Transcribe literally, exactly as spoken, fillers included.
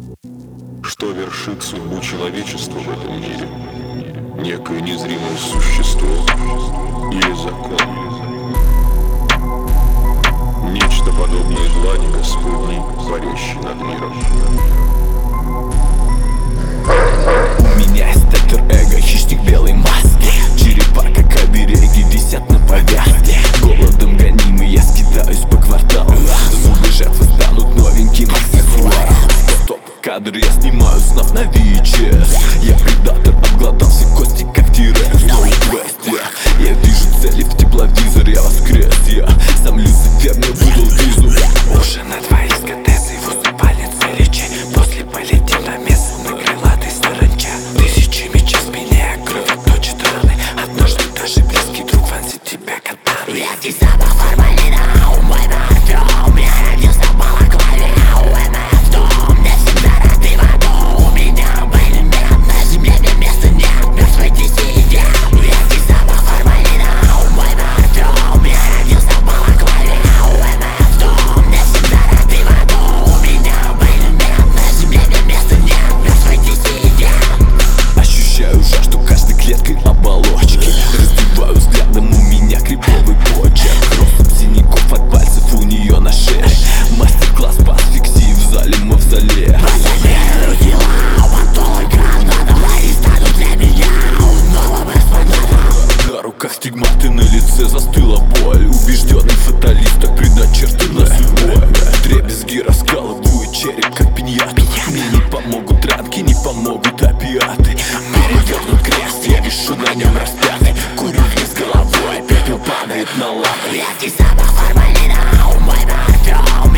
Что вершит судьбу человечества в этом мире? Некое незримое существо или закон? Нечто подобное длани Господней, парящей над миром. У меня есть альтер-эго, хищник белой маски. Черепа, как обереги, висят на повязке. Голодом гонимый я скитаюсь по кварталу. Зубы жертвы станут новеньким аксессуаром. Стоп, кадр я снимаю снов на ви эйч эс. Я предатор, обглотался кости, как Тирекс. Но в квесте я вижу цели в тепловизор, я воскрес. Я сам Люцифер, мне выдал визу. Уже на твоей скатеции выступали целичи. После полетел на место на крылатой саранча. Тысячи мечей в спине, кровь точит раны. Однажды даже близкий друг вонзит тебя катаной. Редкий запах формалина, мой парфюм. Я родился в балаклаве, when I have to. Мне всегда рады в аду. У меня были мед, на земле мне места нет. Мертвый диссидент. Редкий запах формалина, мой парфюм. Я родился в балаклаве, when I have to. Мне всегда рады в аду. У меня были мед, на земле мне места нет. Мертвый диссидент. Ощущаю жажду каждой клеткой оболочки. Раздеваю взглядом, у меня криповый почерк. Россыпь синяков от пальцев у нее на шее. Мастер-класс по асфиксии в зале мавзолея. Позаберу тела, потом гранатом. Они станут для меня новым экспонатом. На руках стигматы, на лице застыла боль. Убежденный фаталист, так предначертанная судьбой. Дребезги раскалывают череп, как пиньяту. Мне не помогут ранки, не помогут опиаты. Перевернут крест, я вишу на нем распятый. Курю вниз головой, пепел падает на лапы. Редкий запах формалина, мой парфюм.